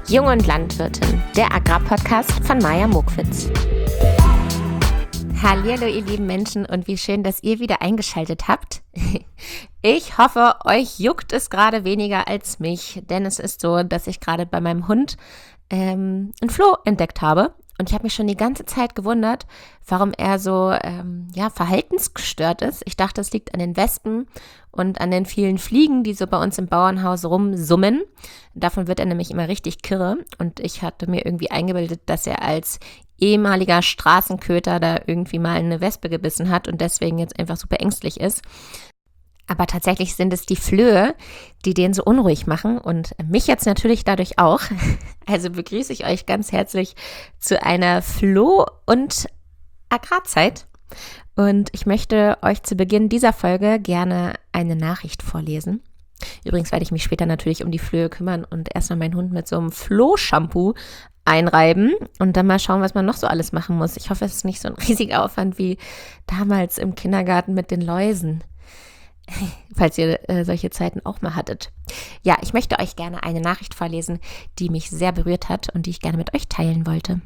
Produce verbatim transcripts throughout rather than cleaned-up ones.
Jung und Landwirtin, der Agrarpodcast von Maja Mokwitz. Hallihallo ihr lieben Menschen und wie schön, dass ihr wieder eingeschaltet habt. Ich hoffe, euch juckt es gerade weniger als mich, denn es ist so, dass ich gerade bei meinem Hund ähm, einen Floh entdeckt habe. Und ich habe mich schon die ganze Zeit gewundert, warum er so ähm, ja, verhaltensgestört ist. Ich dachte, es liegt an den Wespen und an den vielen Fliegen, die so bei uns im Bauernhaus rumsummen. Davon wird er nämlich immer richtig kirre. Und ich hatte mir irgendwie eingebildet, dass er als ehemaliger Straßenköter da irgendwie mal eine Wespe gebissen hat und deswegen jetzt einfach super ängstlich ist. Aber tatsächlich sind es die Flöhe, die den so unruhig machen und mich jetzt natürlich dadurch auch. Also begrüße ich euch ganz herzlich zu einer Floh- und Agrarzeit. Und ich möchte euch zu Beginn dieser Folge gerne eine Nachricht vorlesen. Übrigens werde ich mich später natürlich um die Flöhe kümmern und erstmal meinen Hund mit so einem Floh-Shampoo einreiben und dann mal schauen, was man noch so alles machen muss. Ich hoffe, es ist nicht so ein riesiger Aufwand wie damals im Kindergarten mit den Läusen. Falls ihr äh, solche Zeiten auch mal hattet. Ja, ich möchte euch gerne eine Nachricht vorlesen, die mich sehr berührt hat und die ich gerne mit euch teilen wollte.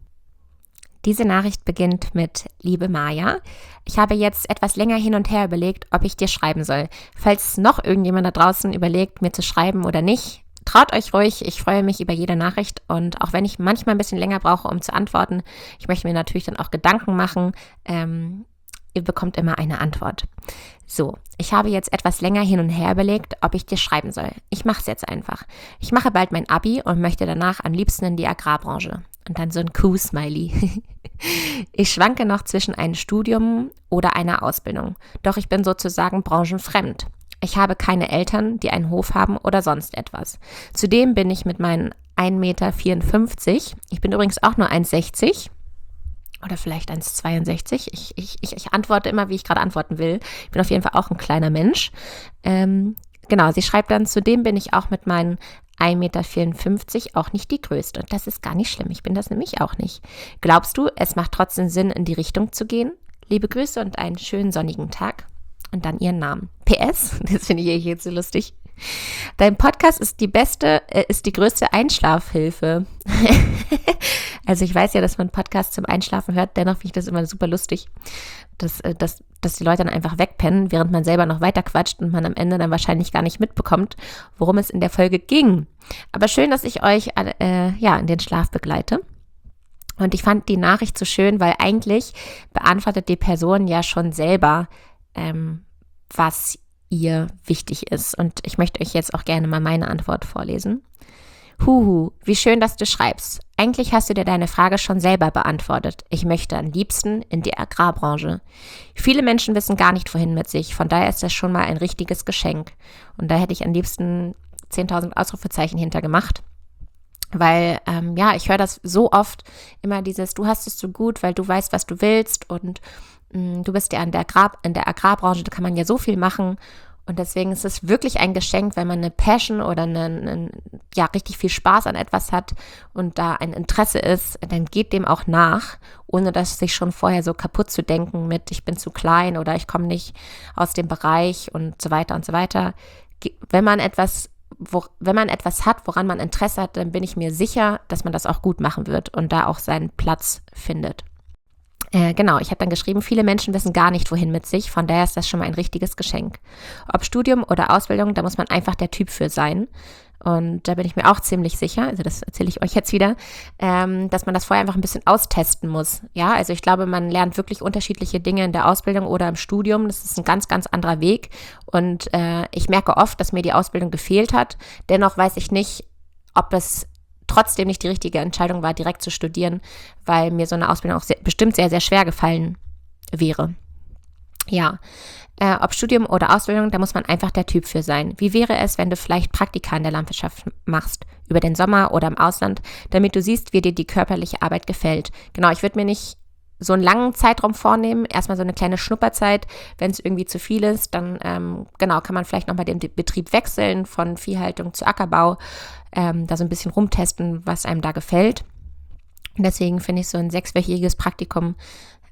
Diese Nachricht beginnt mit: Liebe Maja, ich habe jetzt etwas länger hin und her überlegt, ob ich dir schreiben soll. Falls noch irgendjemand da draußen überlegt, mir zu schreiben oder nicht, traut euch ruhig, ich freue mich über jede Nachricht und auch wenn ich manchmal ein bisschen länger brauche, um zu antworten, ich möchte mir natürlich dann auch Gedanken machen, ähm, ihr bekommt immer eine Antwort. So, ich habe jetzt etwas länger hin und her überlegt, ob ich dir schreiben soll. Ich mache es jetzt einfach. Ich mache bald mein Abi und möchte danach am liebsten in die Agrarbranche. Und dann so ein Kuh-Smiley. Ich schwanke noch zwischen einem Studium oder einer Ausbildung. Doch ich bin sozusagen branchenfremd. Ich habe keine Eltern, die einen Hof haben oder sonst etwas. Zudem bin ich mit meinen ein Meter vierundfünfzig, ich bin übrigens auch nur eins Meter sechzig, oder vielleicht eins Meter zweiundsechzig. Ich, ich, ich, ich antworte immer, wie ich gerade antworten will. Ich bin auf jeden Fall auch ein kleiner Mensch. Ähm, genau, sie schreibt dann, zudem bin ich auch mit meinen ein Meter vierundfünfzig auch nicht die Größte. Das ist gar nicht schlimm, ich bin das nämlich auch nicht. Glaubst du, es macht trotzdem Sinn, in die Richtung zu gehen? Liebe Grüße und einen schönen sonnigen Tag. Und dann ihren Namen. P S, das finde ich jetzt so lustig. Dein Podcast ist die beste, äh, ist die größte Einschlafhilfe. Also ich weiß ja, dass man Podcasts zum Einschlafen hört, dennoch finde ich das immer super lustig, dass, dass, dass die Leute dann einfach wegpennen, während man selber noch weiter quatscht und man am Ende dann wahrscheinlich gar nicht mitbekommt, worum es in der Folge ging. Aber schön, dass ich euch äh, ja, in den Schlaf begleite. Und ich fand die Nachricht so schön, weil eigentlich beantwortet die Person ja schon selber, ähm, was ihr wichtig ist. Und ich möchte euch jetzt auch gerne mal meine Antwort vorlesen. Huhu, wie schön, dass du schreibst. Eigentlich hast du dir deine Frage schon selber beantwortet. Ich möchte am liebsten in die Agrarbranche. Viele Menschen wissen gar nicht, wohin mit sich. Von daher ist das schon mal ein richtiges Geschenk. Und da hätte ich am liebsten zehntausend Ausrufezeichen hintergemacht. Weil, ähm, ja, ich höre das so oft, immer dieses, du hast es so gut, weil du weißt, was du willst und mh, du bist ja in der, Agrar, in der Agrarbranche, da kann man ja so viel machen und deswegen ist es wirklich ein Geschenk, wenn man eine Passion oder eine, eine, ja, richtig viel Spaß an etwas hat und da ein Interesse ist, dann geht dem auch nach, ohne dass sich schon vorher so kaputt zu denken mit, ich bin zu klein oder ich komme nicht aus dem Bereich und so weiter und so weiter. Wenn man etwas Wo, wenn man etwas hat, woran man Interesse hat, dann bin ich mir sicher, dass man das auch gut machen wird und da auch seinen Platz findet. Äh, genau, ich habe dann geschrieben, viele Menschen wissen gar nicht, wohin mit sich, von daher ist das schon mal ein richtiges Geschenk. Ob Studium oder Ausbildung, da muss man einfach der Typ für sein. Und da bin ich mir auch ziemlich sicher, also das erzähle ich euch jetzt wieder, ähm, dass man das vorher einfach ein bisschen austesten muss. Ja, also ich glaube, man lernt wirklich unterschiedliche Dinge in der Ausbildung oder im Studium. Das ist ein ganz, ganz anderer Weg. Und äh, ich merke oft, dass mir die Ausbildung gefehlt hat. Dennoch weiß ich nicht, ob es trotzdem nicht die richtige Entscheidung war, direkt zu studieren, weil mir so eine Ausbildung auch sehr, bestimmt sehr, sehr schwer gefallen wäre. Ja, äh, ob Studium oder Ausbildung, da muss man einfach der Typ für sein. Wie wäre es, wenn du vielleicht Praktika in der Landwirtschaft machst, über den Sommer oder im Ausland, damit du siehst, wie dir die körperliche Arbeit gefällt? Genau, ich würde mir nicht so einen langen Zeitraum vornehmen, erstmal so eine kleine Schnupperzeit. Wenn es irgendwie zu viel ist, dann ähm, genau kann man vielleicht nochmal den Betrieb wechseln von Viehhaltung zu Ackerbau, ähm, da so ein bisschen rumtesten, was einem da gefällt. Und deswegen finde ich so ein sechswöchiges Praktikum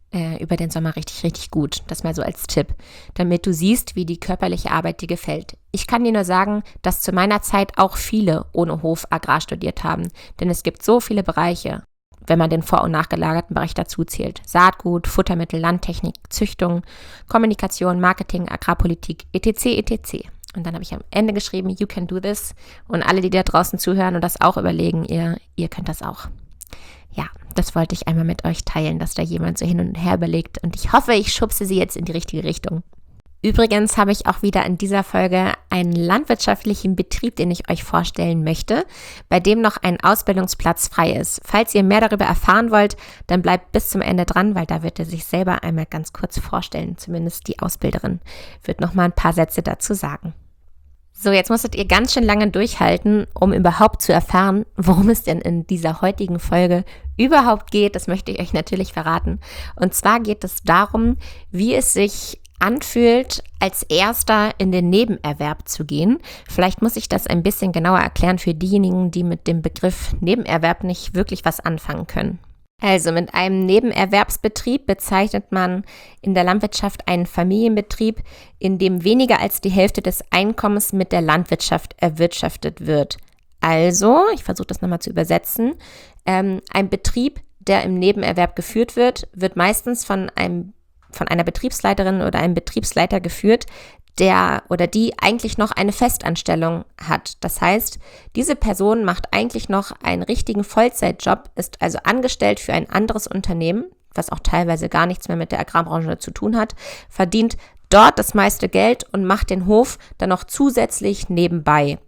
äh, über den Sommer richtig, richtig gut. Das mal so als Tipp, damit du siehst, wie die körperliche Arbeit dir gefällt. Ich kann dir nur sagen, dass zu meiner Zeit auch viele ohne Hof Agrar studiert haben, denn es gibt so viele Bereiche, wenn man den vor- und nachgelagerten Bereich dazu zählt. Saatgut, Futtermittel, Landtechnik, Züchtung, Kommunikation, Marketing, Agrarpolitik, et cetera et cetera. Und dann habe ich am Ende geschrieben, you can do this. Und alle, die da draußen zuhören und das auch überlegen, ihr, ihr könnt das auch. Ja, das wollte ich einmal mit euch teilen, dass da jemand so hin und her überlegt. Und ich hoffe, ich schubse sie jetzt in die richtige Richtung. Übrigens habe ich auch wieder in dieser Folge einen landwirtschaftlichen Betrieb, den ich euch vorstellen möchte, bei dem noch ein Ausbildungsplatz frei ist. Falls ihr mehr darüber erfahren wollt, dann bleibt bis zum Ende dran, weil da wird er sich selber einmal ganz kurz vorstellen. Zumindest die Ausbilderin wird noch mal ein paar Sätze dazu sagen. So, jetzt musstet ihr ganz schön lange durchhalten, um überhaupt zu erfahren, worum es denn in dieser heutigen Folge überhaupt geht. Das möchte ich euch natürlich verraten. Und zwar geht es darum, wie es sich anfühlt, als Erster in den Nebenerwerb zu gehen. Vielleicht muss ich das ein bisschen genauer erklären für diejenigen, die mit dem Begriff Nebenerwerb nicht wirklich was anfangen können. Also mit einem Nebenerwerbsbetrieb bezeichnet man in der Landwirtschaft einen Familienbetrieb, in dem weniger als die Hälfte des Einkommens mit der Landwirtschaft erwirtschaftet wird. Also, ich versuche das nochmal zu übersetzen, ähm, ein Betrieb, der im Nebenerwerb geführt wird, wird meistens von einem von einer Betriebsleiterin oder einem Betriebsleiter geführt, der oder die eigentlich noch eine Festanstellung hat. Das heißt, diese Person macht eigentlich noch einen richtigen Vollzeitjob, ist also angestellt für ein anderes Unternehmen, was auch teilweise gar nichts mehr mit der Agrarbranche zu tun hat, verdient dort das meiste Geld und macht den Hof dann noch zusätzlich nebenbei.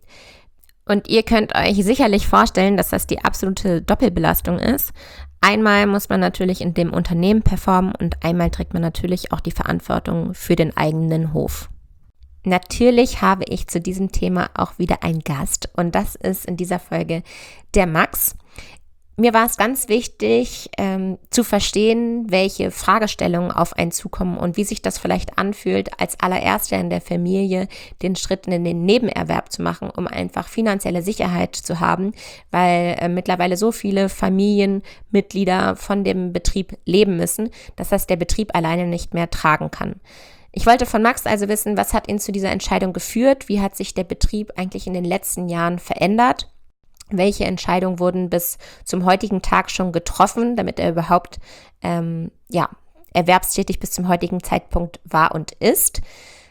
Und ihr könnt euch sicherlich vorstellen, dass das die absolute Doppelbelastung ist. Einmal muss man natürlich in dem Unternehmen performen und einmal trägt man natürlich auch die Verantwortung für den eigenen Hof. Natürlich habe ich zu diesem Thema auch wieder einen Gast und das ist in dieser Folge der Max. Mir war es ganz wichtig, ähm, zu verstehen, welche Fragestellungen auf einen zukommen und wie sich das vielleicht anfühlt, als allererster in der Familie den Schritt in den Nebenerwerb zu machen, um einfach finanzielle Sicherheit zu haben, weil äh, mittlerweile so viele Familienmitglieder von dem Betrieb leben müssen, dass das der Betrieb alleine nicht mehr tragen kann. Ich wollte von Max also wissen, was hat ihn zu dieser Entscheidung geführt, wie hat sich der Betrieb eigentlich in den letzten Jahren verändert? Welche Entscheidungen wurden bis zum heutigen Tag schon getroffen, damit er überhaupt ähm, ja, erwerbstätig bis zum heutigen Zeitpunkt war und ist?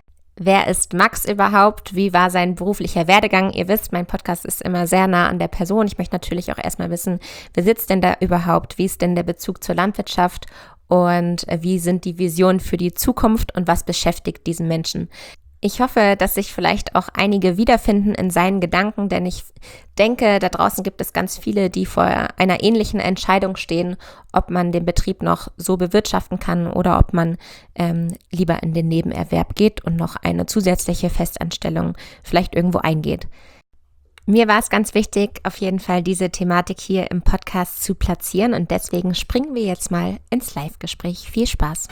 Wer ist Max überhaupt? Wie war sein beruflicher Werdegang? Ihr wisst, mein Podcast ist immer sehr nah an der Person. Ich möchte natürlich auch erstmal wissen, wer sitzt denn da überhaupt? Wie ist denn der Bezug zur Landwirtschaft? Und wie sind die Visionen für die Zukunft und was beschäftigt diesen Menschen? Ich hoffe, dass sich vielleicht auch einige wiederfinden in seinen Gedanken, denn ich denke, da draußen gibt es ganz viele, die vor einer ähnlichen Entscheidung stehen, ob man den Betrieb noch so bewirtschaften kann oder ob man ähm, lieber in den Nebenerwerb geht und noch eine zusätzliche Festanstellung vielleicht irgendwo eingeht. Mir war es ganz wichtig, auf jeden Fall diese Thematik hier im Podcast zu platzieren und deswegen springen wir jetzt mal ins Live-Gespräch. Viel Spaß!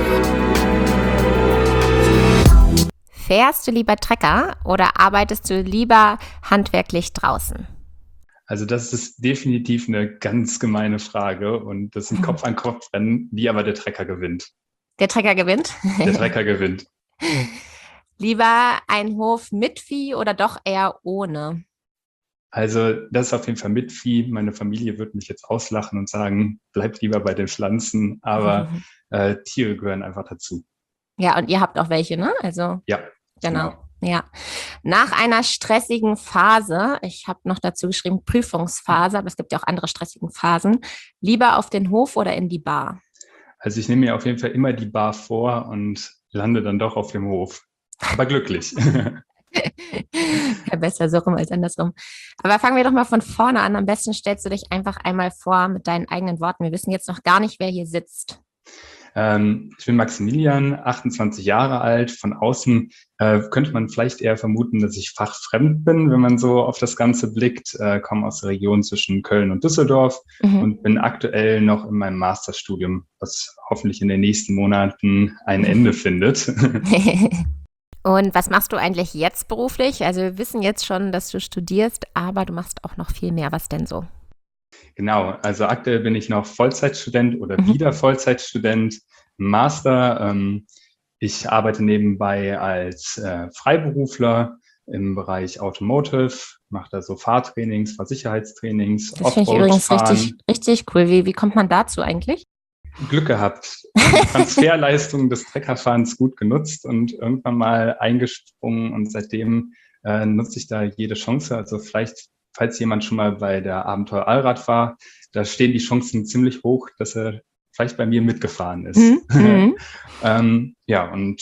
Fährst du lieber Trecker oder arbeitest du lieber handwerklich draußen? Also das ist definitiv eine ganz gemeine Frage und das sind Kopf-an-Kopf-Rennen, die aber der Trecker gewinnt. Der Trecker gewinnt? Der Trecker gewinnt. Lieber ein Hof mit Vieh oder doch eher ohne? Also das ist auf jeden Fall mit Vieh. Meine Familie wird mich jetzt auslachen und sagen, bleib lieber bei den Pflanzen, aber mhm. äh, Tiere gehören einfach dazu. Ja, und ihr habt auch welche, ne? Also ja. Genau. genau, ja. Nach einer stressigen Phase, ich habe noch dazu geschrieben Prüfungsphase, aber es gibt ja auch andere stressige Phasen, lieber auf den Hof oder in die Bar? Also ich nehme mir auf jeden Fall immer die Bar vor und lande dann doch auf dem Hof. Aber glücklich. Ja, besser so rum als andersrum. Aber fangen wir doch mal von vorne an. Am besten stellst du dich einfach einmal vor mit deinen eigenen Worten. Wir wissen jetzt noch gar nicht, wer hier sitzt. Ich bin Maximilian, achtundzwanzig Jahre alt. Von außen äh, könnte man vielleicht eher vermuten, dass ich fachfremd bin, wenn man so auf das Ganze blickt. Äh, komme aus der Region zwischen Köln und Düsseldorf mhm. und bin aktuell noch in meinem Masterstudium, was hoffentlich in den nächsten Monaten ein Ende findet. Und was machst du eigentlich jetzt beruflich? Also wir wissen jetzt schon, dass du studierst, aber du machst auch noch viel mehr. Was denn so? Genau, also aktuell bin ich noch Vollzeitstudent oder Mhm. wieder Vollzeitstudent im Master. Ähm, ich arbeite nebenbei als äh, Freiberufler im Bereich Automotive, mache da so Fahrtrainings, Fahrsicherheitstrainings, Das finde ich übrigens richtig, Offroad-Fahren. richtig cool. Wie, wie kommt man dazu eigentlich? Glück gehabt, die Transferleistung des Treckerfahrens gut genutzt und irgendwann mal eingesprungen und seitdem äh, nutze ich da jede Chance. Also vielleicht, falls jemand schon mal bei der Abenteuer Allrad war, da stehen die Chancen ziemlich hoch, dass er vielleicht bei mir mitgefahren ist. Mhm. Mhm. ähm, ja, und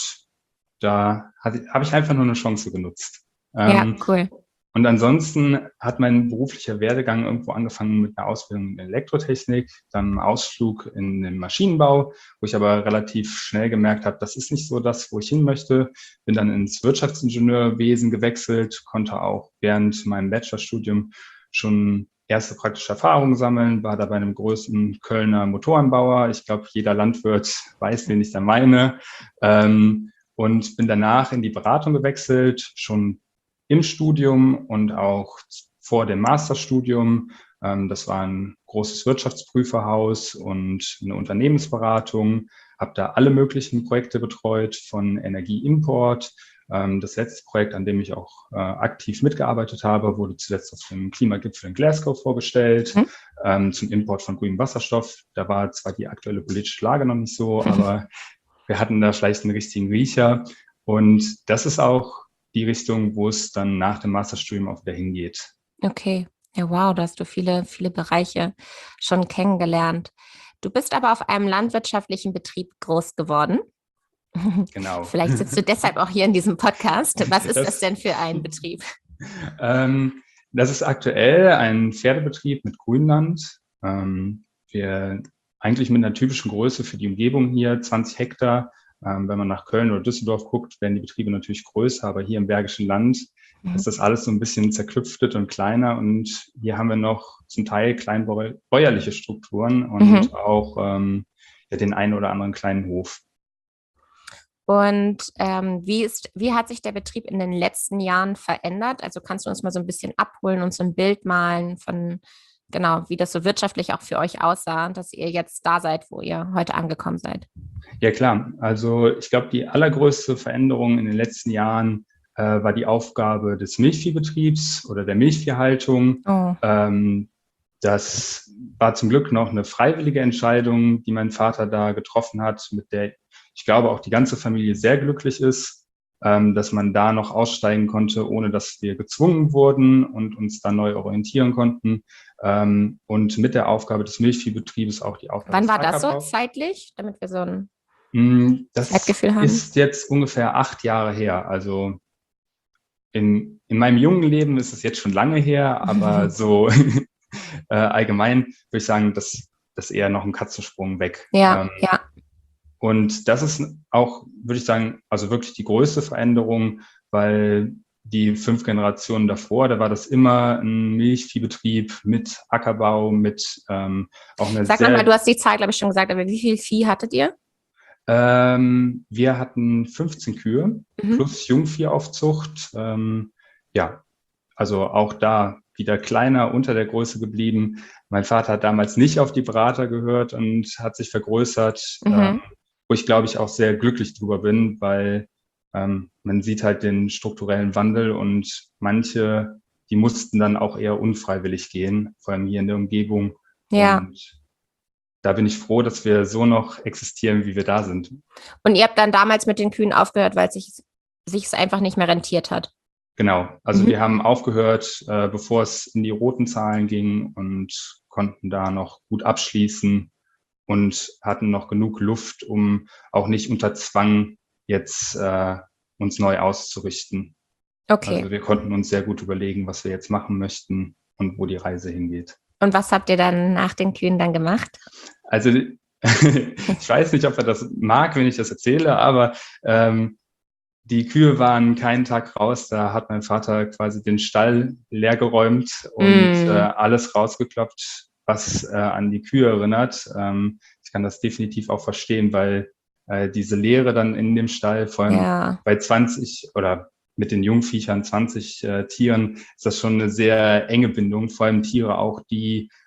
da habe ich einfach nur eine Chance genutzt. Ja, Ähm, cool. und ansonsten hat mein beruflicher Werdegang irgendwo angefangen mit einer Ausbildung in Elektrotechnik, dann einen Ausflug in den Maschinenbau, wo ich aber relativ schnell gemerkt habe, das ist nicht so das, wo ich hin möchte. Bin dann ins Wirtschaftsingenieurwesen gewechselt, konnte auch während meinem Bachelorstudium schon erste praktische Erfahrungen sammeln, war da bei einem größten Kölner Motorenbauer. Ich glaube, jeder Landwirt weiß, wen ich da meine. Ähm, und bin danach in die Beratung gewechselt, schon im Studium und auch vor dem Masterstudium. Ähm, das war ein großes Wirtschaftsprüferhaus und eine Unternehmensberatung. Habe da alle möglichen Projekte betreut, von Energieimport. Ähm, das letzte Projekt, an dem ich auch äh, aktiv mitgearbeitet habe, wurde zuletzt auf dem Klimagipfel in Glasgow vorgestellt, Mhm. ähm, zum Import von grünem Wasserstoff. Da war zwar die aktuelle politische Lage noch nicht so, aber wir hatten da vielleicht einen richtigen Riecher. Und das ist auch die Richtung, wo es dann nach dem Masterstudium auch wieder hingeht. Okay. Ja, wow, da hast du viele, viele Bereiche schon kennengelernt. Du bist aber auf einem landwirtschaftlichen Betrieb groß geworden. Genau. Vielleicht sitzt du deshalb auch hier in diesem Podcast. Was ist das Das, denn für ein Betrieb? ähm, das ist aktuell ein Pferdebetrieb mit Grünland. Ähm, wir eigentlich mit einer typischen Größe für die Umgebung hier, zwanzig Hektar. Ähm, wenn man nach Köln oder Düsseldorf guckt, werden die Betriebe natürlich größer, aber hier im Bergischen Land Mhm. ist das alles so ein bisschen zerklüftet und kleiner. Und hier haben wir noch zum Teil kleinbäuerliche Strukturen und Mhm. auch ähm, ja, den einen oder anderen kleinen Hof. Und ähm, wie ist, wie hat sich der Betrieb in den letzten Jahren verändert? Also kannst du uns mal so ein bisschen abholen und so ein Bild malen von, genau, wie das so wirtschaftlich auch für euch aussah, dass ihr jetzt da seid, wo ihr heute angekommen seid? Ja klar, also ich glaube, die allergrößte Veränderung in den letzten Jahren äh, war die Aufgabe des Milchviehbetriebs oder der Milchviehhaltung. Oh. Ähm, das war zum Glück noch eine freiwillige Entscheidung, die mein Vater da getroffen hat, mit der ich glaube auch die ganze Familie sehr glücklich ist, ähm, dass man da noch aussteigen konnte, ohne dass wir gezwungen wurden und uns dann neu orientieren konnten. Ähm, und mit der Aufgabe des Milchviehbetriebes auch die Aufgabe Wann des war das so Ackerbaus. zeitlich, damit wir so ein Mm, Das Zeitgefühl haben? ist jetzt ungefähr acht Jahre her. Also in, in meinem jungen Leben ist es jetzt schon lange her, aber so äh, allgemein würde ich sagen, dass das eher noch ein Katzensprung weg. Ja, Ähm, ja. und das ist auch, würde ich sagen, also wirklich die größte Veränderung, weil die fünf Generationen davor, da war das immer ein Milchviehbetrieb mit Ackerbau, mit ähm, auch einer Sag nochmal, sehr du hast die Zahl, glaube ich, schon gesagt, aber wie viel Vieh hattet ihr? Ähm, wir hatten fünfzehn Kühe Mhm. plus Jungviehaufzucht. Ähm, ja, also auch da wieder kleiner unter der Größe geblieben. Mein Vater hat damals nicht auf die Berater gehört und hat sich vergrößert, ähm, Mhm. wo ich glaube ich auch sehr glücklich drüber bin, weil ähm, man sieht halt den strukturellen Wandel und manche, die mussten dann auch eher unfreiwillig gehen, vor allem hier in der Umgebung. Ja. Und da bin ich froh, dass wir so noch existieren, wie wir da sind. Und ihr habt dann damals mit den Kühen aufgehört, weil es sich sich es einfach nicht mehr rentiert hat. Genau, also Mhm. wir haben aufgehört, äh, bevor es in die roten Zahlen ging und konnten da noch gut abschließen und hatten noch genug Luft, um auch nicht unter Zwang jetzt äh, uns neu auszurichten. Okay. Also wir konnten uns sehr gut überlegen, was wir jetzt machen möchten und wo die Reise hingeht. Und was habt ihr dann nach den Kühen dann gemacht? Also ich weiß nicht, ob er das mag, wenn ich das erzähle, aber ähm, die Kühe waren keinen Tag raus. Da hat mein Vater quasi den Stall leergeräumt und äh, Mm, alles rausgekloppt, was äh, an die Kühe erinnert. Ähm, ich kann das definitiv auch verstehen, weil äh, diese Leere dann in dem Stall, vor allem ja. bei zwanzig oder mit den Jungviechern, zwanzig äh, Tieren, ist das schon eine sehr enge Bindung. Vor allem Tiere auch, die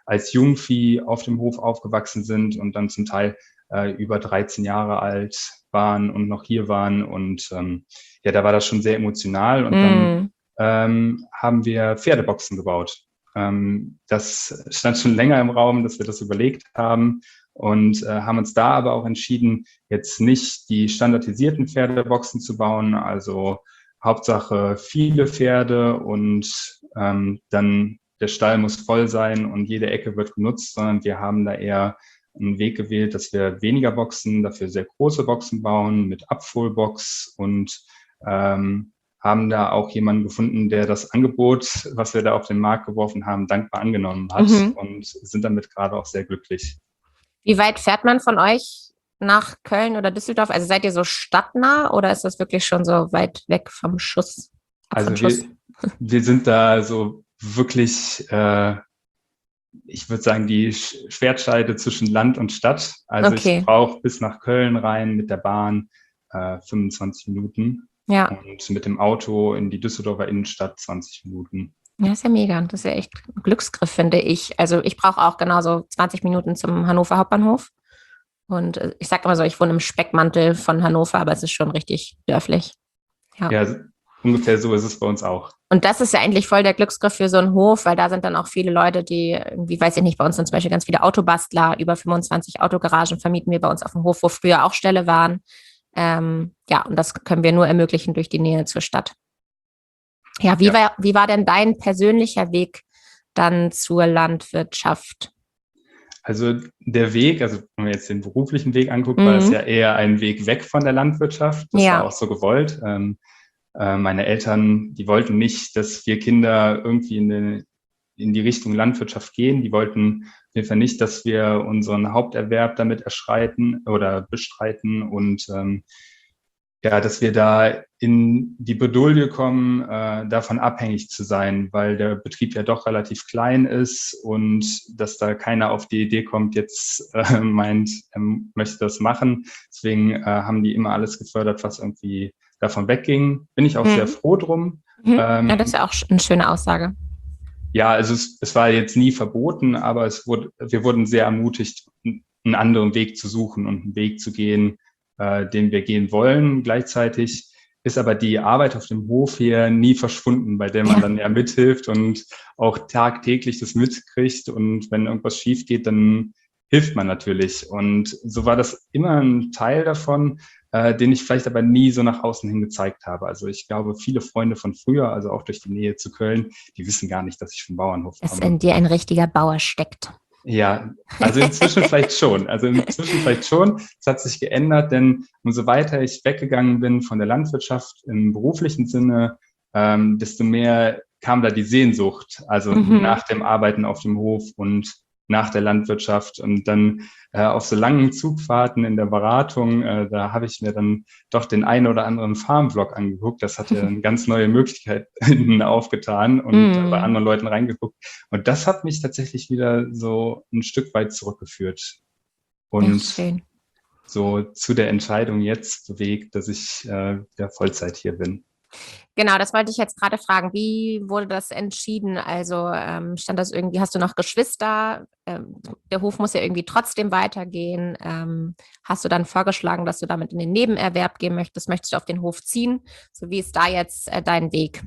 als Jungvieh auf dem Hof aufgewachsen sind und dann zum Teil äh, über dreizehn Jahre alt waren und noch hier waren. Und ähm, ja, da war das schon sehr emotional. Und dann Mm. ähm, haben wir Pferdeboxen gebaut. Ähm, das stand schon länger im Raum, dass wir das überlegt haben und äh, haben uns da aber auch entschieden, jetzt nicht die standardisierten Pferdeboxen zu bauen, also Hauptsache viele Pferde und ähm, dann der Stall muss voll sein und jede Ecke wird genutzt, sondern wir haben da eher einen Weg gewählt, dass wir weniger Boxen, dafür sehr große Boxen bauen mit Abfuhrbox und ähm, haben da auch jemanden gefunden, der das Angebot, was wir da auf den Markt geworfen haben, dankbar angenommen hat Mhm. und sind damit gerade auch sehr glücklich. Wie weit fährt man von euch nach Köln oder Düsseldorf? Also seid ihr so stadtnah oder ist das wirklich schon so weit weg vom Schuss? Ab von Also Schuss? wir, wir sind da so wirklich, äh, ich würde sagen, die Schwertscheide zwischen Land und Stadt. Also Okay. ich brauche bis nach Köln rein mit der Bahn äh, fünfundzwanzig Minuten Ja. und mit dem Auto in die Düsseldorfer Innenstadt zwanzig Minuten. Ja, ist ja mega. Das ist ja echt ein Glücksgriff, finde ich. Also ich brauche auch genauso zwanzig Minuten zum Hannover Hauptbahnhof. Und äh, ich sage immer so, ich wohne im Speckmantel von Hannover, aber es ist schon richtig dörflich. Ja. Ja, ungefähr so ist es bei uns auch. Und das ist ja eigentlich voll der Glücksgriff für so einen Hof, weil da sind dann auch viele Leute, die irgendwie, weiß ich nicht, bei uns sind zum Beispiel ganz viele Autobastler, über fünfundzwanzig Autogaragen vermieten wir bei uns auf dem Hof, wo früher auch Ställe waren. Ähm, ja, und das können wir nur ermöglichen durch die Nähe zur Stadt. Ja, wie, Ja. war, wie war denn dein persönlicher Weg dann zur Landwirtschaft? Also der Weg, also wenn man jetzt den beruflichen Weg anguckt, Mhm. war es ja eher ein Weg weg von der Landwirtschaft. Das Ja. war auch so gewollt. Ähm, äh, meine Eltern, die wollten nicht, dass wir Kinder irgendwie in die, in die Richtung Landwirtschaft gehen. Die wollten auf jeden Fall nicht, dass wir unseren Haupterwerb damit erschreiten oder bestreiten und ähm, ja, dass wir da in die Bredouille kommen, äh, davon abhängig zu sein, weil der Betrieb ja doch relativ klein ist und dass da keiner auf die Idee kommt, jetzt äh, meint, er möchte das machen. Deswegen äh, haben die immer alles gefördert, was irgendwie davon wegging. Bin ich auch Mhm. sehr froh drum. Mhm. Ähm, Ja, das ist ja auch eine schöne Aussage. ja, also es, es war jetzt nie verboten, aber es wurde, wir wurden sehr ermutigt, einen anderen Weg zu suchen und einen Weg zu gehen, äh, den wir gehen wollen. Gleichzeitig ist aber die Arbeit auf dem Hof hier nie verschwunden, bei der man Ja. dann ja mithilft und auch tagtäglich das mitkriegt. Und wenn irgendwas schief geht, dann hilft man natürlich. Und so war das immer ein Teil davon, äh, den ich vielleicht aber nie so nach außen hin gezeigt habe. Also ich glaube, viele Freunde von früher, also auch durch die Nähe zu Köln, die wissen gar nicht, dass ich vom Bauernhof Dass komme. in dir ein richtiger Bauer steckt. Ja, also inzwischen vielleicht schon. Also inzwischen vielleicht schon. Es hat sich geändert, denn umso weiter ich weggegangen bin von der Landwirtschaft im beruflichen Sinne, ähm, desto mehr kam da die Sehnsucht, also Mhm. nach dem Arbeiten auf dem Hof und nach der Landwirtschaft und dann äh, auf so langen Zugfahrten in der Beratung, äh, da habe ich mir dann doch den einen oder anderen Farmvlog angeguckt. Das hat ja eine ganz neue Möglichkeiten aufgetan und Mhm. bei anderen Leuten reingeguckt. Und das hat mich tatsächlich wieder so ein Stück weit zurückgeführt und Ja, schön. so zu der Entscheidung jetzt bewegt, dass ich äh, wieder Vollzeit hier bin. Genau, das wollte ich jetzt gerade fragen. Wie wurde das entschieden? Also ähm, stand das irgendwie, hast du noch Geschwister? Ähm, der Hof muss ja irgendwie trotzdem weitergehen. Ähm, hast du dann vorgeschlagen, dass du damit in den Nebenerwerb gehen möchtest? Möchtest du auf den Hof ziehen? So, wie ist da jetzt äh, dein Weg?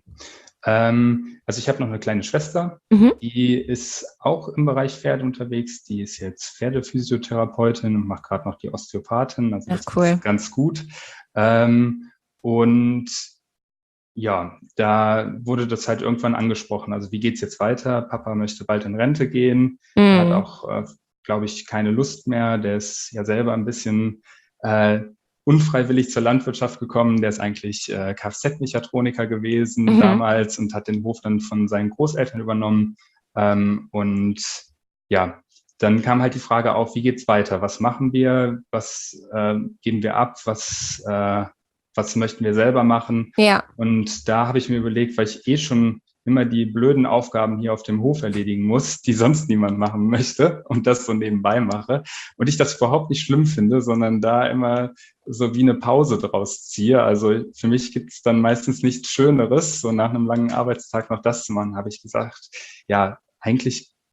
Ähm, also ich habe noch eine kleine Schwester, Mhm. die ist auch im Bereich Pferde unterwegs. Die ist jetzt Pferdephysiotherapeutin und macht gerade noch die Osteopathin. Also Ach, das cool. ist ganz gut. Ähm, und ja, da wurde das halt irgendwann angesprochen. Also wie geht's jetzt weiter? Papa möchte bald in Rente gehen. Er hat Mhm. auch, äh, glaube ich, keine Lust mehr. Der ist ja selber ein bisschen äh, unfreiwillig zur Landwirtschaft gekommen. Der ist eigentlich äh, Kfz-Mechatroniker gewesen Mhm. damals und hat den Hof dann von seinen Großeltern übernommen. Ähm, und ja, dann kam halt die Frage auf, wie geht's weiter? Was machen wir? Was äh, geben wir ab? Was, äh, was möchten wir selber machen? Ja. Und da habe ich mir überlegt, weil ich eh schon immer die blöden Aufgaben hier auf dem Hof erledigen muss, die sonst niemand machen möchte und das so nebenbei mache. Und ich das überhaupt nicht schlimm finde, sondern da immer so wie eine Pause draus ziehe. Also für mich gibt es dann meistens nichts Schöneres, so nach einem langen Arbeitstag noch das zu machen, habe ich gesagt, ja, eigentlich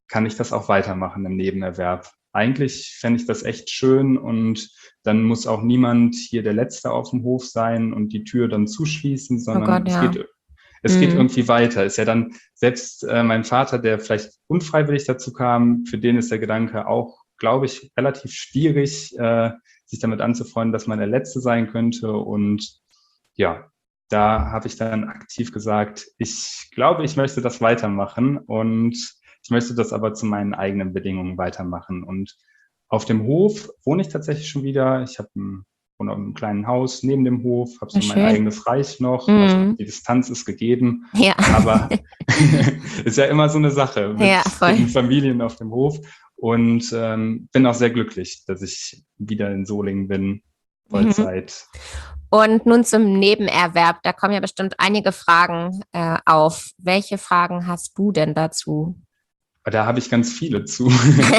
kann ich das auch weitermachen im Nebenerwerb. Eigentlich fände ich das echt schön und dann muss auch niemand hier der Letzte auf dem Hof sein und die Tür dann zuschließen, Oh sondern Gott, es ja. geht, es geht Mhm. irgendwie weiter. Ist ja dann selbst äh, mein Vater, der vielleicht unfreiwillig dazu kam, für den ist der Gedanke auch, glaube ich, relativ schwierig, äh, sich damit anzufreunden, dass man der Letzte sein könnte. Und ja, da habe ich dann aktiv gesagt, ich glaube, ich möchte das weitermachen und ich möchte das aber zu meinen eigenen Bedingungen weitermachen. Und auf dem Hof wohne ich tatsächlich schon wieder. Ich habe ein, wohne in einem kleinen Haus neben dem Hof, habe Ja, so mein schön. eigenes Reich noch. Also Mhm. die Distanz ist gegeben, Ja. aber ist ja immer so eine Sache mit Ja, voll. den Familien auf dem Hof. Und ähm, bin auch sehr glücklich, dass ich wieder in Solingen bin, Mhm. Vollzeit. Und nun zum Nebenerwerb. Da kommen ja bestimmt einige Fragen äh, auf. Welche Fragen hast du denn dazu? Da habe ich ganz viele zu.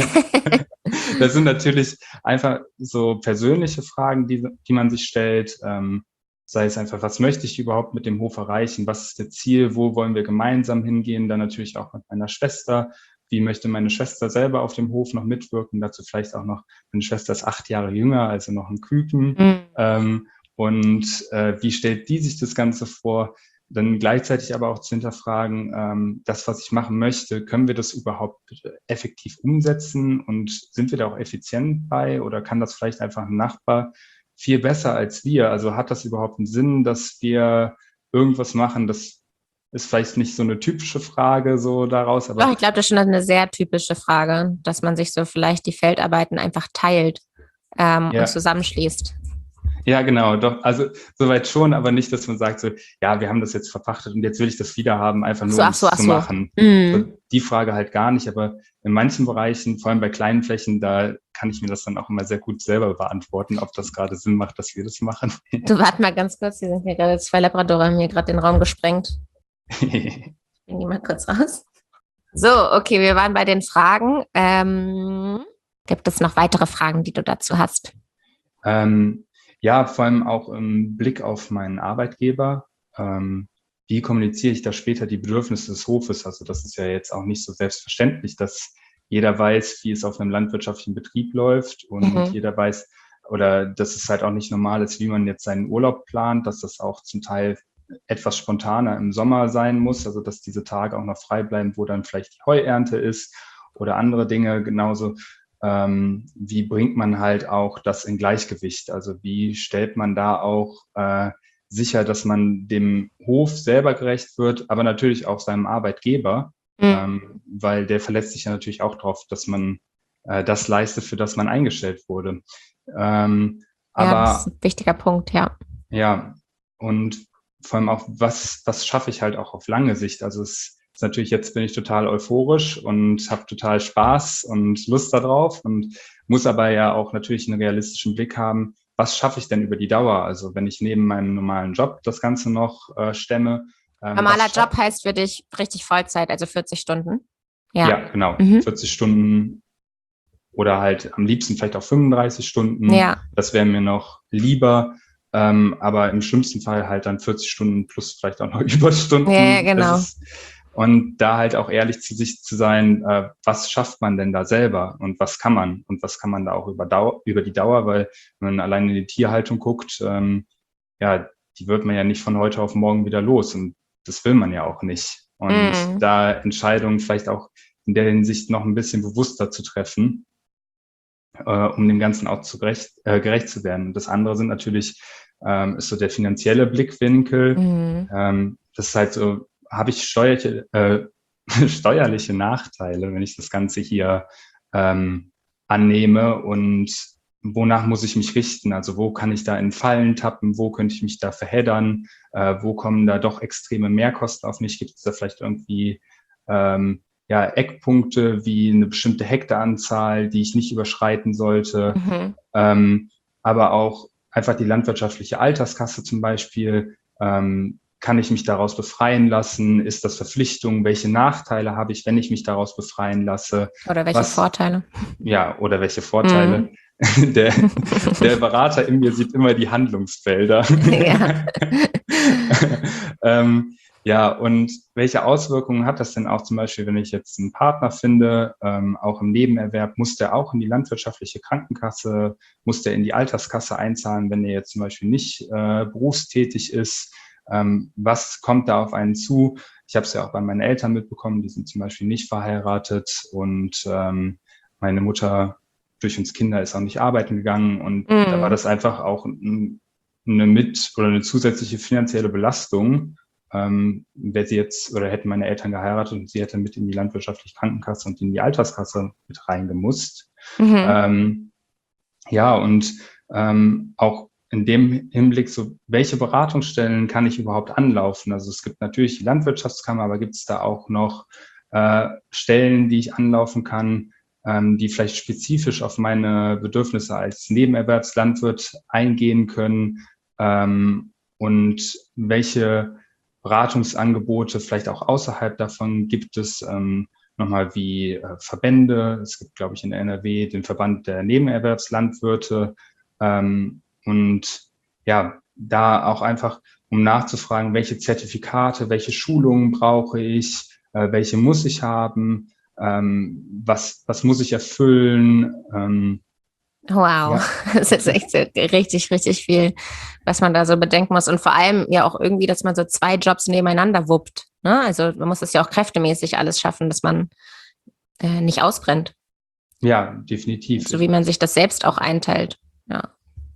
Das sind natürlich einfach so persönliche Fragen, die, die man sich stellt. Ähm, sei es einfach, was möchte ich überhaupt mit dem Hof erreichen? Was ist das Ziel? Wo wollen wir gemeinsam hingehen? Dann natürlich auch mit meiner Schwester. Wie möchte meine Schwester selber auf dem Hof noch mitwirken? Dazu vielleicht auch noch, meine Schwester ist acht Jahre jünger, also noch ein Küken. Mhm. Ähm, und äh, wie stellt die sich das Ganze vor? Dann gleichzeitig aber auch zu hinterfragen, ähm, das, was ich machen möchte, können wir das überhaupt effektiv umsetzen und sind wir da auch effizient bei oder kann das vielleicht einfach ein Nachbar viel besser als wir? Also hat das überhaupt einen Sinn, dass wir irgendwas machen? Das ist vielleicht nicht so eine typische Frage so daraus, Doch, aber ich glaube, das ist schon eine sehr typische Frage, dass man sich so vielleicht die Feldarbeiten einfach teilt ähm, und ja, zusammenschließt. ja, genau, doch, also soweit schon, aber nicht, dass man sagt so, ja, wir haben das jetzt verpachtet und jetzt will ich das wieder haben, einfach Ach nur so, um ach so, es ach zu so. machen. Mhm. So, die Frage halt gar nicht, aber in manchen Bereichen, vor allem bei kleinen Flächen, da kann ich mir das dann auch immer sehr gut selber beantworten, ob das gerade Sinn macht, dass wir das machen. Du, warte mal ganz kurz, hier sind hier gerade zwei Labradore, haben hier gerade den Raum gesprengt. Bring die mal kurz raus. So, okay, wir waren bei den Fragen. Ähm, gibt es noch weitere Fragen, die du dazu hast? ähm, ja, vor allem auch im Blick auf meinen Arbeitgeber. Ähm, wie kommuniziere ich da später die Bedürfnisse des Hofes? Also das ist ja jetzt auch nicht so selbstverständlich, dass jeder weiß, wie es auf einem landwirtschaftlichen Betrieb läuft und Mhm. jeder weiß, oder dass es halt auch nicht normal ist, wie man jetzt seinen Urlaub plant, dass das auch zum Teil etwas spontaner im Sommer sein muss, also dass diese Tage auch noch frei bleiben, wo dann vielleicht die Heuernte ist oder andere Dinge genauso. Ähm, wie bringt man halt auch das in Gleichgewicht? Also wie stellt man da auch äh, sicher, dass man dem Hof selber gerecht wird, aber natürlich auch seinem Arbeitgeber, Mhm. ähm, weil der verletzt sich ja natürlich auch drauf, dass man äh, das leistet, für das man eingestellt wurde. Ähm, Ja, das ist aber ein wichtiger Punkt, ja. ja, und vor allem auch, was, was schaffe ich halt auch auf lange Sicht? Also es ist natürlich, jetzt bin ich total euphorisch und habe total Spaß und Lust darauf und muss aber ja auch natürlich einen realistischen Blick haben, was schaffe ich denn über die Dauer? Also wenn ich neben meinem normalen Job das Ganze noch äh, stemme, ähm, Normaler was scha- Job heißt für dich richtig Vollzeit, also vierzig Stunden. Ja. ja, genau, Mhm. vierzig Stunden oder halt am liebsten vielleicht auch fünfunddreißig Stunden. Ja. Das wäre mir noch lieber. Ähm, aber im schlimmsten Fall halt dann vierzig Stunden plus vielleicht auch noch Überstunden. Ja, ja, genau. Das ist, und da halt auch ehrlich zu sich zu sein, äh, was schafft man denn da selber und was kann man und was kann man da auch über, Dauer, über die Dauer, weil wenn man allein in die Tierhaltung guckt, ähm, ja, die wird man ja nicht von heute auf morgen wieder los und das will man ja auch nicht. Und Mhm. da Entscheidungen vielleicht auch in der Hinsicht noch ein bisschen bewusster zu treffen, äh, um dem Ganzen auch zu gerecht, äh, gerecht zu werden. Das andere sind natürlich, ähm, ist so der finanzielle Blickwinkel. Mhm. Ähm, das ist halt so, habe ich steuerliche, äh, steuerliche Nachteile, wenn ich das Ganze hier ähm, annehme und wonach muss ich mich richten? Also wo kann ich da in Fallen tappen? Wo könnte ich mich da verheddern? Äh, wo kommen da doch extreme Mehrkosten auf mich? Gibt es da vielleicht irgendwie ähm, ja, Eckpunkte wie eine bestimmte Hektaranzahl, die ich nicht überschreiten sollte? Mhm. Ähm, aber auch einfach die landwirtschaftliche Alterskasse zum Beispiel. Ähm, kann ich mich daraus befreien lassen? Ist das Verpflichtung? Welche Nachteile habe ich, wenn ich mich daraus befreien lasse? Oder welche Was, Vorteile? ja, oder welche Vorteile? Mhm. Der, der Berater in mir sieht immer die Handlungsfelder. Ja. ähm, Ja, und welche Auswirkungen hat das denn auch zum Beispiel, wenn ich jetzt einen Partner finde, ähm, auch im Nebenerwerb, muss der auch in die landwirtschaftliche Krankenkasse, muss der in die Alterskasse einzahlen, wenn er jetzt zum Beispiel nicht äh, berufstätig ist? Ähm, was kommt da auf einen zu? Ich habe es ja auch bei meinen Eltern mitbekommen, die sind zum Beispiel nicht verheiratet und ähm, meine Mutter durch uns Kinder ist auch nicht arbeiten gegangen und Mhm. da war das einfach auch ein, eine mit oder eine zusätzliche finanzielle Belastung. Ähm, wäre sie jetzt oder hätten meine Eltern geheiratet und sie hätte mit in die landwirtschaftliche Krankenkasse und in die Alterskasse mit reingemusst. Mhm. Ähm, ja, und ähm, auch in dem Hinblick, so welche Beratungsstellen kann ich überhaupt anlaufen? Also es gibt natürlich die Landwirtschaftskammer, aber gibt es da auch noch äh, Stellen, die ich anlaufen kann, ähm, die vielleicht spezifisch auf meine Bedürfnisse als Nebenerwerbslandwirt eingehen können? Ähm, und welche Beratungsangebote vielleicht auch außerhalb davon gibt es? Ähm, nochmal wie äh, Verbände. Es gibt, glaube ich, in N R W den Verband der Nebenerwerbslandwirte. Ähm, und ja, da auch einfach, um nachzufragen, welche Zertifikate, welche Schulungen brauche ich, äh, welche muss ich haben, ähm, was, was muss ich erfüllen. Ähm, Wow, ja. das ist echt so richtig, richtig viel, was man da so bedenken muss. Und vor allem ja auch irgendwie, dass man so zwei Jobs nebeneinander wuppt. Ne? Also man muss es ja auch kräftemäßig alles schaffen, dass man äh, nicht ausbrennt. Ja, definitiv. So wie man sich das selbst auch einteilt. Ja.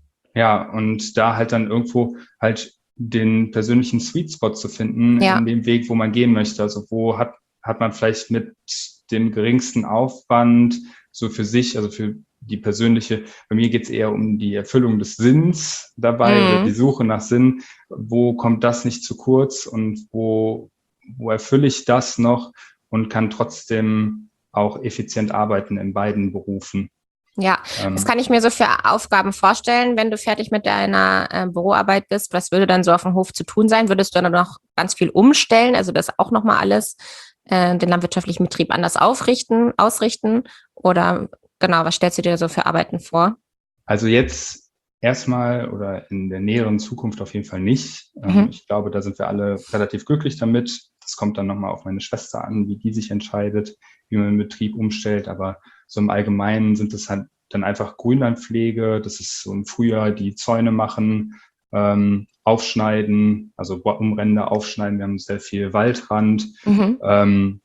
Ja, und da halt dann irgendwo halt den persönlichen Sweet Spot zu finden Ja. in dem Weg, wo man gehen möchte. Also wo hat, hat man vielleicht mit dem geringsten Aufwand so für sich, also für die persönliche, bei mir geht es eher um die Erfüllung des Sinns dabei Mhm. oder die Suche nach Sinn. Wo kommt das nicht zu kurz und wo, wo erfülle ich das noch und kann trotzdem auch effizient arbeiten in beiden Berufen. Ja, Ähm, das kann ich mir so für Aufgaben vorstellen, wenn du fertig mit deiner äh, Büroarbeit bist. Was würde dann so auf dem Hof zu tun sein? Würdest du dann noch ganz viel umstellen, also das auch nochmal alles, äh, den landwirtschaftlichen Betrieb anders aufrichten, ausrichten? Oder genau, was stellst du dir so für Arbeiten vor? Also jetzt erstmal oder in der näheren Zukunft auf jeden Fall nicht. Ähm, Mhm. ich glaube, da sind wir alle relativ glücklich damit. Das kommt dann nochmal auf meine Schwester an, wie die sich entscheidet, wie man den Betrieb umstellt. Aber so im Allgemeinen sind es halt dann einfach Grünlandpflege. Das ist so im Frühjahr die Zäune machen, ähm, aufschneiden, also Umränder aufschneiden. Wir haben sehr viel Waldrand. Mhm. Ähm,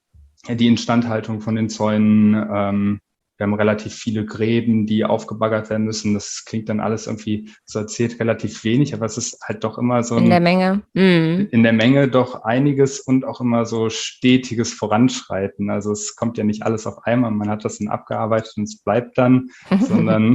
die Instandhaltung von den Zäunen. Ähm, wir haben relativ viele Gräben, die aufgebaggert werden müssen. Das klingt dann alles irgendwie, so erzählt relativ wenig, aber es ist halt doch immer so ein, In der Menge. Mhm. in der Menge doch einiges und auch immer so stetiges Voranschreiten. Also es kommt ja nicht alles auf einmal, man hat das dann abgearbeitet und es bleibt dann, sondern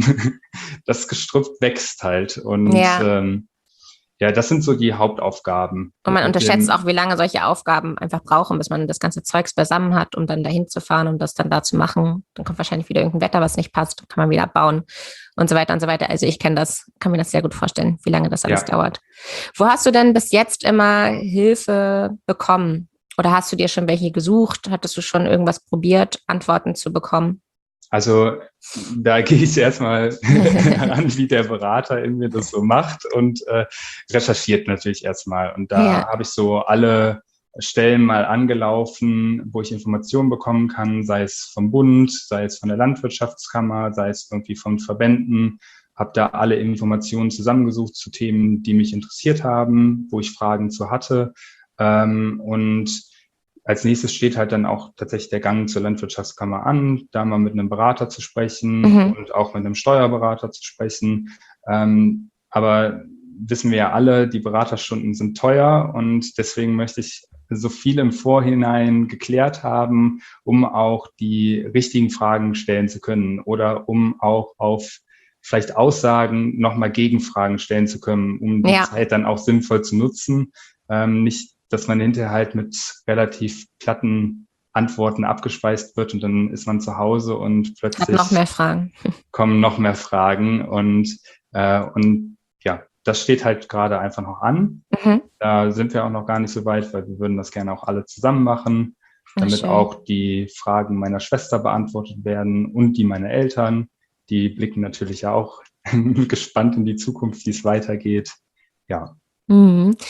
das Gestrüpp wächst halt. Und Ja. ähm, ja, das sind so die Hauptaufgaben. Und man Mit unterschätzt dem, auch, wie lange solche Aufgaben einfach brauchen, bis man das ganze Zeugs beisammen hat, um dann dahin zu fahren und das dann da zu machen. Dann kommt wahrscheinlich wieder irgendein Wetter, was nicht passt, dann kann man wieder abbauen und so weiter und so weiter. Also ich kenne das, kann mir das sehr gut vorstellen, wie lange das alles Ja. dauert. Wo hast du denn bis jetzt immer Hilfe bekommen? Oder hast du dir schon welche gesucht? Hattest du schon irgendwas probiert, Antworten zu bekommen? Also da gehe ich erstmal an, wie der Berater in mir das so macht und äh, recherchiert natürlich erstmal. Und da Ja. habe ich so alle Stellen mal angelaufen, wo ich Informationen bekommen kann, sei es vom Bund, sei es von der Landwirtschaftskammer, sei es irgendwie von Verbänden. Habe da alle Informationen zusammengesucht zu Themen, die mich interessiert haben, wo ich Fragen zu hatte. Ähm, und als nächstes steht halt dann auch tatsächlich der Gang zur Landwirtschaftskammer an, da mal mit einem Berater zu sprechen Mhm. und auch mit einem Steuerberater zu sprechen. Ähm, aber wissen wir ja alle, die Beraterstunden sind teuer und deswegen möchte ich so viel im Vorhinein geklärt haben, um auch die richtigen Fragen stellen zu können oder um auch auf vielleicht Aussagen nochmal Gegenfragen stellen zu können, um die Ja. Zeit dann auch sinnvoll zu nutzen. Ähm, nicht dass man hinterher halt mit relativ platten Antworten abgespeist wird und dann ist man zu Hause und Hab plötzlich noch mehr Fragen. kommen noch mehr Fragen und, äh, und ja, das steht halt gerade einfach noch an. Mhm. Da sind wir auch noch gar nicht so weit, weil wir würden das gerne auch alle zusammen machen, damit schön. auch die Fragen meiner Schwester beantwortet werden und die meiner Eltern. Die blicken natürlich ja auch gespannt in die Zukunft, wie es weitergeht. Ja. Mhm.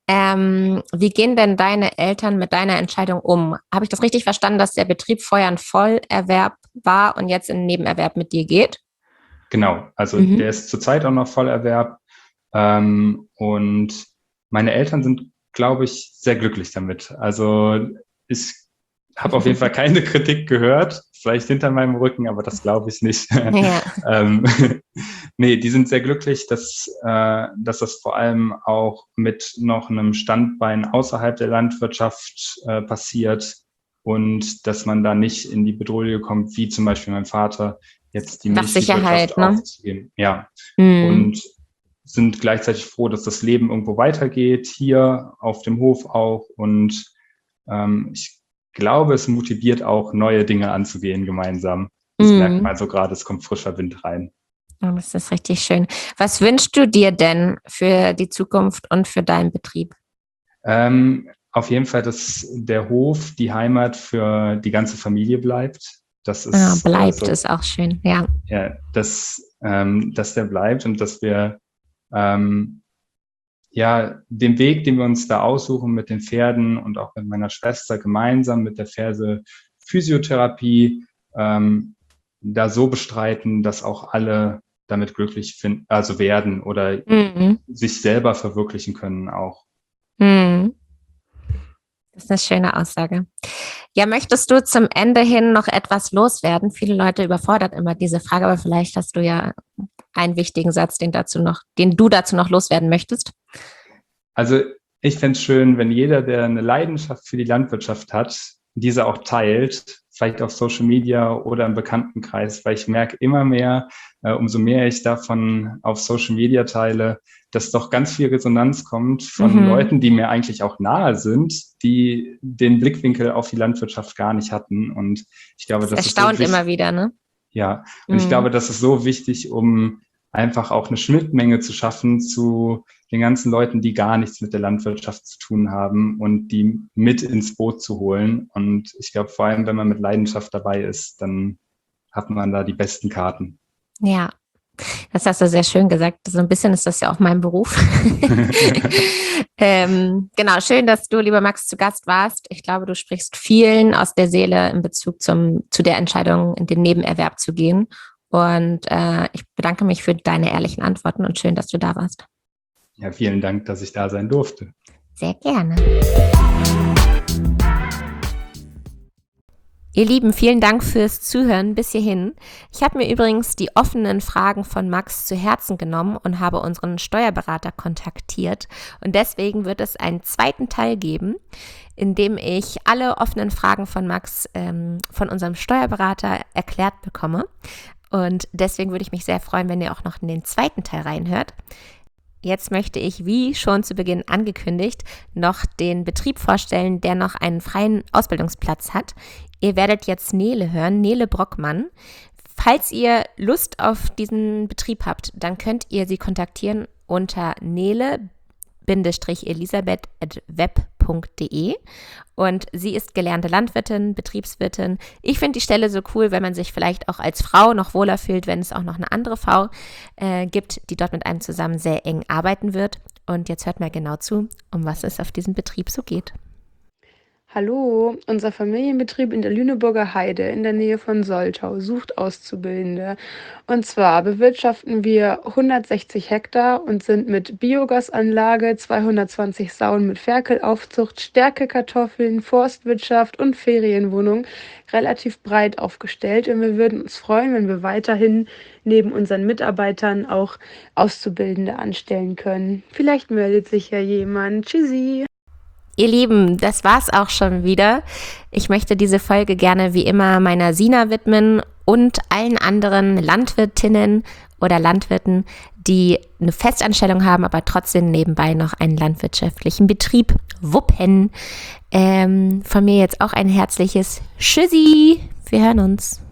Ähm, wie gehen denn deine Eltern mit deiner Entscheidung um? Habe ich das richtig verstanden, dass der Betrieb vorher ein Vollerwerb war und jetzt in den Nebenerwerb mit dir geht? Genau, also Mhm. der ist zurzeit auch noch Vollerwerb. Ähm, und meine Eltern sind, glaube ich, sehr glücklich damit. Also ich habe auf jeden Fall keine Kritik gehört, vielleicht hinter meinem Rücken, aber das glaube ich nicht. Ja. ähm, nee, die sind sehr glücklich, dass, äh, dass das vor allem auch mit noch einem Standbein außerhalb der Landwirtschaft äh, passiert und dass man da nicht in die Bedrohung kommt, wie zum Beispiel mein Vater, jetzt die Nach Sicherheit, Milchviehwirtschaft ne? aufzugeben. Ja. Mhm. Und sind gleichzeitig froh, dass das Leben irgendwo weitergeht, hier auf dem Hof auch. Und ähm, ich glaube, es motiviert auch, neue Dinge anzugehen gemeinsam. Das Mhm. merkt man so gerade, es kommt frischer Wind rein. Oh, das ist richtig schön. Was wünschst du dir denn für die Zukunft und für deinen Betrieb? Ähm, auf jeden Fall, dass der Hof, die Heimat für die ganze Familie bleibt. Das ist Ah, bleibt, äh, so, ist auch schön, ja. ja, dass, ähm, dass der bleibt und dass wir ähm, ja, den Weg, den wir uns da aussuchen mit den Pferden und auch mit meiner Schwester gemeinsam mit der Ferse Physiotherapie, ähm, da so bestreiten, dass auch alle damit glücklich finden, also werden oder Mhm. sich selber verwirklichen können auch. Mhm. Das ist eine schöne Aussage. Ja, möchtest du zum Ende hin noch etwas loswerden? Viele Leute überfordert immer diese Frage, aber vielleicht hast du ja einen wichtigen Satz, den dazu noch, den du dazu noch loswerden möchtest. Also ich fände es schön, wenn jeder, der eine Leidenschaft für die Landwirtschaft hat, diese auch teilt, vielleicht auf Social Media oder im Bekanntenkreis, weil ich merke immer mehr, äh, umso mehr ich davon auf Social Media teile, dass doch ganz viel Resonanz kommt von Mhm. Leuten, die mir eigentlich auch nahe sind, die den Blickwinkel auf die Landwirtschaft gar nicht hatten. Und ich glaube, Das das ist so erstaunt wichtig. immer wieder, ne? Ja, und Mhm. ich glaube, das ist so wichtig, um einfach auch eine Schnittmenge zu schaffen zu den ganzen Leuten, die gar nichts mit der Landwirtschaft zu tun haben und die mit ins Boot zu holen. Und ich glaube, vor allem, wenn man mit Leidenschaft dabei ist, dann hat man da die besten Karten. Ja, das hast du sehr schön gesagt. So ein bisschen ist das ja auch mein Beruf. ähm, genau, schön, dass du, lieber Max, zu Gast warst. Ich glaube, du sprichst vielen aus der Seele in Bezug zum, zu der Entscheidung, in den Nebenerwerb zu gehen. Und äh, ich bedanke mich für deine ehrlichen Antworten und schön, dass du da warst. Ja, vielen Dank, dass ich da sein durfte. Sehr gerne. Ihr Lieben, vielen Dank fürs Zuhören bis hierhin. Ich habe mir übrigens die offenen Fragen von Max zu Herzen genommen und habe unseren Steuerberater kontaktiert. Und deswegen wird es einen zweiten Teil geben, in dem ich alle offenen Fragen von Max ähm, von unserem Steuerberater erklärt bekomme. Und deswegen würde ich mich sehr freuen, wenn ihr auch noch in den zweiten Teil reinhört. Jetzt möchte ich, wie schon zu Beginn angekündigt, noch den Betrieb vorstellen, der noch einen freien Ausbildungsplatz hat. Ihr werdet jetzt Nele hören, Nele Brockmann. Falls ihr Lust auf diesen Betrieb habt, dann könnt ihr sie kontaktieren unter nele-elisabeth at web punkt de und sie ist gelernte Landwirtin, Betriebswirtin. Ich finde die Stelle so cool, wenn man sich vielleicht auch als Frau noch wohler fühlt, wenn es auch noch eine andere Frau äh, gibt, die dort mit einem zusammen sehr eng arbeiten wird. Und jetzt hört mal genau zu, um was es auf diesem Betrieb so geht. Hallo, unser Familienbetrieb in der Lüneburger Heide in der Nähe von Soltau sucht Auszubildende. Und zwar bewirtschaften wir hundertsechzig Hektar und sind mit Biogasanlage, zweihundertzwanzig Sauen mit Ferkelaufzucht, Stärkekartoffeln, Forstwirtschaft und Ferienwohnung relativ breit aufgestellt. Und wir würden uns freuen, wenn wir weiterhin neben unseren Mitarbeitern auch Auszubildende anstellen können. Vielleicht meldet sich ja jemand. Tschüssi! Ihr Lieben, das war's auch schon wieder. Ich möchte diese Folge gerne wie immer meiner Sina widmen und allen anderen Landwirtinnen oder Landwirten, die eine Festanstellung haben, aber trotzdem nebenbei noch einen landwirtschaftlichen Betrieb wuppen. Ähm, von mir jetzt auch ein herzliches Tschüssi. Wir hören uns.